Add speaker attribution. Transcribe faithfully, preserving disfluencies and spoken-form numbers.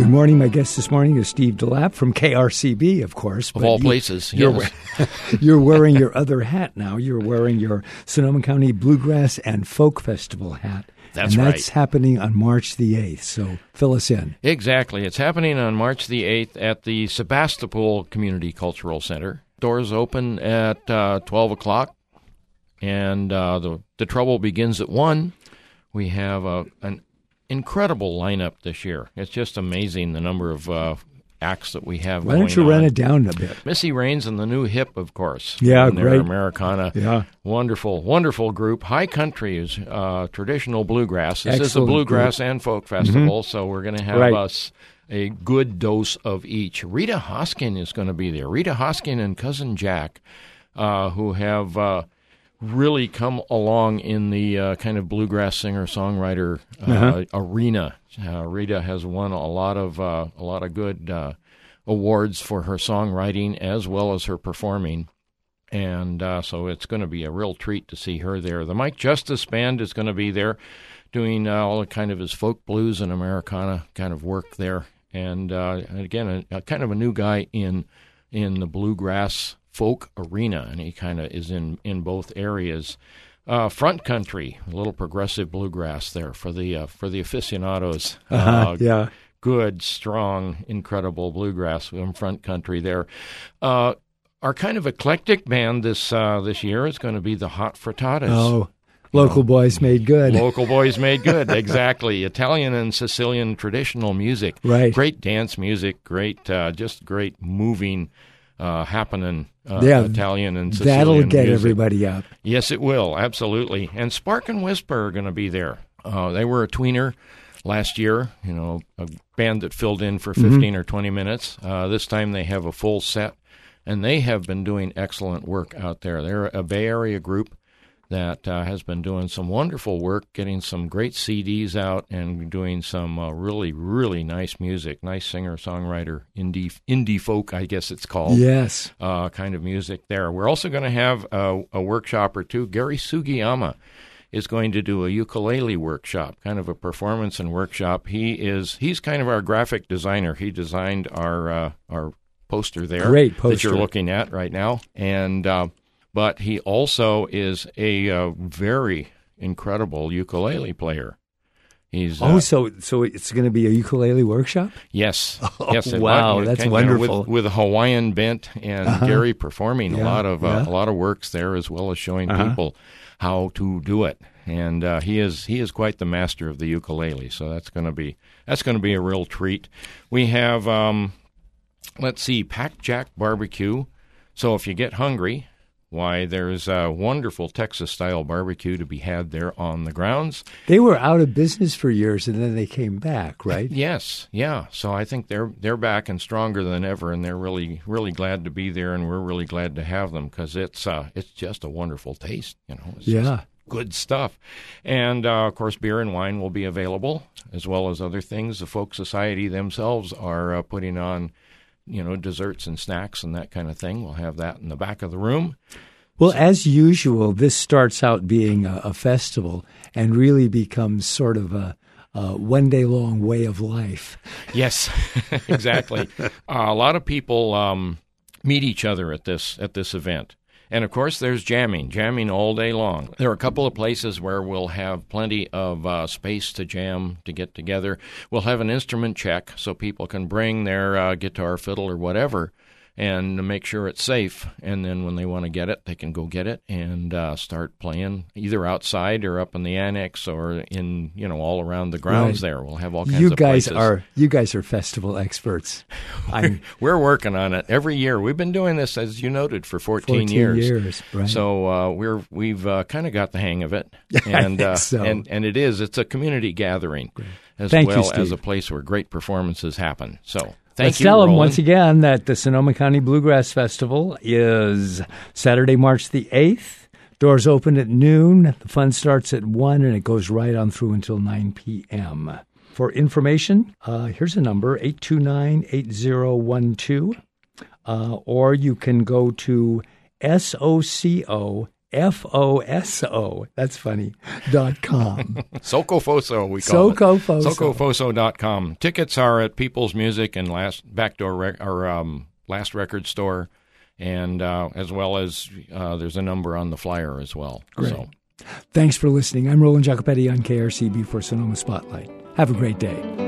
Speaker 1: Good morning. My guest this morning is Steve DeLapp from K R C B, of course.
Speaker 2: Of all you, places,
Speaker 1: you're,
Speaker 2: yes.
Speaker 1: You're wearing your other hat now. You're wearing your Sonoma County Bluegrass and Folk Festival hat.
Speaker 2: That's
Speaker 1: and
Speaker 2: right.
Speaker 1: That's happening on March the eighth, so fill us in.
Speaker 2: Exactly. It's happening on March the eighth at the Sebastopol Community Cultural Center. Doors open at uh, twelve o'clock, and uh, the, the trouble begins at one. We have a, an incredible lineup this year. It's just amazing the number of uh, acts that we have
Speaker 1: Why
Speaker 2: going on.
Speaker 1: don't you run it down a bit?
Speaker 2: Missy Raines and the New Hip, of course.
Speaker 1: Yeah,
Speaker 2: and
Speaker 1: great.
Speaker 2: Their Americana.
Speaker 1: Yeah.
Speaker 2: Wonderful, wonderful group. High Country is uh, traditional bluegrass. This
Speaker 1: Excellent
Speaker 2: is a bluegrass
Speaker 1: group.
Speaker 2: and folk festival,
Speaker 1: Mm-hmm.
Speaker 2: so we're going to have
Speaker 1: right.
Speaker 2: us a good dose of each. Rita Hoskin is going to be there. Rita Hoskin and Cousin Jack, uh, who have uh, really come along in the uh, kind of bluegrass singer-songwriter uh,
Speaker 1: Uh-huh.
Speaker 2: arena. Uh, Rita has won a lot of uh, a lot of good uh, awards for her songwriting as well as her performing, and uh, so it's going to be a real treat to see her there. The Mike Justice Band is going to be there, doing uh, all kind of his folk blues and Americana kind of work there, and, uh, and again, a, a kind of a new guy in in the bluegrass folk arena, and he kind of is in in both areas. Uh, front country, a little progressive bluegrass there for the uh, for the aficionados.
Speaker 1: Uh-huh,
Speaker 2: Uh,
Speaker 1: yeah.
Speaker 2: Good, strong, incredible bluegrass in front country there. Uh, our kind of eclectic band this uh, this year is going to be the Hot Frittatas.
Speaker 1: Oh, local
Speaker 2: you know,
Speaker 1: boys made good.
Speaker 2: Local boys made good, exactly. Italian and Sicilian traditional music.
Speaker 1: Right.
Speaker 2: Great dance music, great, uh, just great moving, uh, happening uh,
Speaker 1: Yeah,
Speaker 2: Italian and Sicilian
Speaker 1: That'll get
Speaker 2: music.
Speaker 1: everybody up.
Speaker 2: Yes, it will, absolutely. And Spark and Whisper are going to be there. Uh, they were a tweener last year, you know, a band that filled in for fifteen mm-hmm. or twenty minutes. Uh, this time they have a full set, and they have been doing excellent work out there. They're a Bay Area group that uh, has been doing some wonderful work, getting some great C Ds out and doing some uh, really, really nice music, nice singer-songwriter, indie indie folk, I guess it's called.
Speaker 1: Yes.
Speaker 2: Uh, kind of music there. We're also going to have a, a workshop or two. Gary Sugiyama is going to do a ukulele workshop, kind of a performance and workshop. He is he's kind of our graphic designer. He designed our uh, our poster there.
Speaker 1: Great poster
Speaker 2: that you're looking at right now, and uh, but he also is a uh, very incredible ukulele player. He's
Speaker 1: oh,
Speaker 2: uh,
Speaker 1: so so it's going to be a ukulele workshop?
Speaker 2: Yes,
Speaker 1: oh,
Speaker 2: yes. It
Speaker 1: wow,
Speaker 2: was,
Speaker 1: that's
Speaker 2: kind of,
Speaker 1: wonderful.
Speaker 2: You know, with, with a Hawaiian bent and
Speaker 1: uh-huh.
Speaker 2: Gary performing
Speaker 1: yeah,
Speaker 2: a lot of uh,
Speaker 1: yeah.
Speaker 2: a lot of works there, as well as showing
Speaker 1: uh-huh.
Speaker 2: people how to do it. And uh, he is he is quite the master of the ukulele. So that's going to be that's going to be a real treat. We have um, let's see, Pack Jack Barbecue. So if you get hungry, why, there's a wonderful Texas-style barbecue to be had there on the grounds.
Speaker 1: They were out of business for years, and then they came back, right?
Speaker 2: Yes, yeah. So I think they're they're back and stronger than ever, and they're really really glad to be there, and we're really glad to have them because it's uh, it's just a wonderful taste, you know. It's
Speaker 1: yeah.
Speaker 2: just good stuff. And, uh, of course, beer and wine will be available, as well as other things. The Folk Society themselves are uh, putting on, you know, desserts and snacks and that kind of thing. We'll have that in the back of the room.
Speaker 1: Well, so, as usual, this starts out being a, a festival and really becomes sort of a, a one-day-long way of life.
Speaker 2: Yes, exactly. uh, a lot of people um, meet each other at this at this event. And, of course, there's jamming, jamming all day long. There are a couple of places where we'll have plenty of uh, space to jam, to get together. We'll have an instrument check so people can bring their uh, guitar, fiddle, or whatever, and make sure it's safe. And then when they want to get it, they can go get it and uh, start playing either outside or up in the annex or in, you know, all around the grounds
Speaker 1: right.
Speaker 2: there. We'll have all kinds
Speaker 1: you
Speaker 2: of
Speaker 1: guys
Speaker 2: places.
Speaker 1: Are, you guys are festival experts. I'm,
Speaker 2: We're working on it every year. We've been doing this, as you noted, for fourteen,
Speaker 1: fourteen
Speaker 2: years.
Speaker 1: years, right.
Speaker 2: So uh, we're, we've uh, kind of got the hang of it.
Speaker 1: I
Speaker 2: And,
Speaker 1: think
Speaker 2: uh,
Speaker 1: so.
Speaker 2: and, and it is. It's a community gathering as
Speaker 1: Thank
Speaker 2: well
Speaker 1: you,
Speaker 2: as
Speaker 1: Steve.
Speaker 2: a place where great performances happen. So...
Speaker 1: Thank
Speaker 2: Let's
Speaker 1: you,
Speaker 2: tell
Speaker 1: them
Speaker 2: Roland.
Speaker 1: once again that the Sonoma County Bluegrass Festival is Saturday, March the eighth. Doors open at noon. The fun starts at one, and it goes right on through until nine p.m. For information, uh, here's a number, eight two nine, eight zero one two, uh, or you can go to S O C O F O S O, that's funny, dot com.
Speaker 2: Socofoso, we call
Speaker 1: Socofoso.
Speaker 2: it. Socofoso dot com. Tickets are at People's Music and Last Backdoor rec- or um, Last Record Store, and uh, as well as uh, there's a number on the flyer as well.
Speaker 1: Great.
Speaker 2: So.
Speaker 1: Thanks for listening. I'm Roland Jacopetti on K R C B for Sonoma Spotlight. Have a great day.